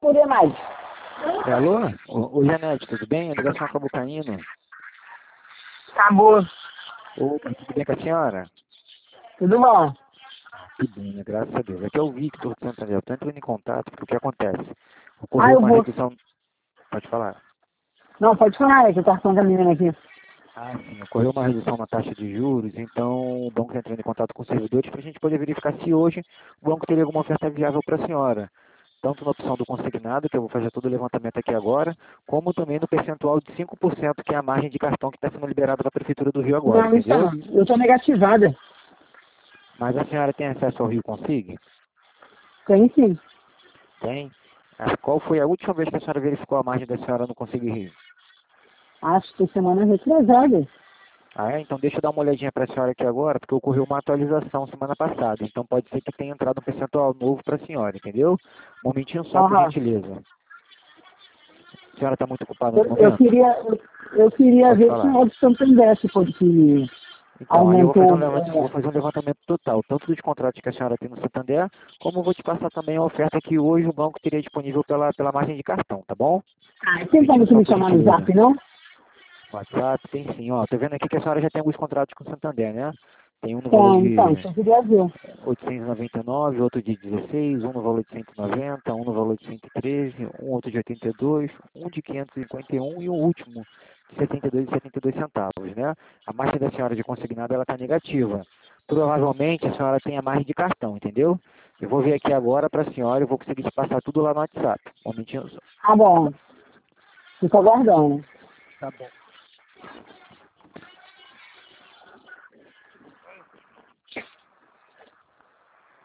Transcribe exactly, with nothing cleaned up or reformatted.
atender mais. É, alô? Ô, ô Janete, tudo bem? A ligação acabou caindo. Acabou. Opa, tudo bem com a senhora? Tudo bom? Que bem, né? Graças a Deus. Aqui é o Victor de Santander. Eu estou entrando em contato porque o que acontece? Ah, Ocorreu eu uma vou. redução... Pode falar. Não, pode falar, é que o cartão da menina aqui. Ah, sim. Ocorreu uma redução na taxa de juros, então o banco está entrando em contato com os servidores para a gente poder verificar se hoje o banco teria alguma oferta viável para a senhora. Tanto na opção do consignado, que eu vou fazer todo o levantamento aqui agora, como também no percentual de cinco por cento, que é a margem de cartão que está sendo liberada da Prefeitura do Rio agora, Não, entendeu? então, eu tô negativada. Mas a senhora tem acesso ao Rio Consig? Tem sim. Tem? Ah, qual foi a última vez que a senhora verificou a margem da senhora no Consig Rio? Acho que semana retrasada. Ah, é? Então deixa eu dar uma olhadinha para a senhora aqui agora, porque ocorreu uma atualização semana passada. Então pode ser que tenha entrado um percentual novo para a senhora, entendeu? Um momentinho só, por Aham. gentileza. A senhora está muito ocupada Eu, no eu momento? queria, eu, eu queria Pode ver se falar. o Edson Santander, se pode que Então, aí eu vou fazer um aumentou. levantamento, vou É... fazer um levantamento total, tanto dos contratos que a senhora tem no Santander, como eu vou te passar também a oferta que hoje o banco teria disponível pela, pela margem de cartão, tá bom? Ah, Um tem como momentinho tu só, me por chamar no gentileza. zap, não? WhatsApp, tem sim, ó. Tô vendo aqui que a senhora já tem alguns contratos com o Santander, né? Tem um no valor Tem, então, de isso eu queria ver. oitocentos e noventa e nove, outro de dezesseis, um no valor de cento e noventa, um no valor de cento e treze, um outro de oitenta e dois, um de quinhentos e cinquenta e um e um último de setenta e dois e setenta e dois centavos, né? A margem da senhora de consignado, ela está negativa. Provavelmente a senhora tem a margem de cartão, entendeu? Eu vou ver aqui agora para a senhora, eu vou conseguir te passar tudo lá no WhatsApp. Um momentinho só. Tá bom. Fico aguardando. Tá bom.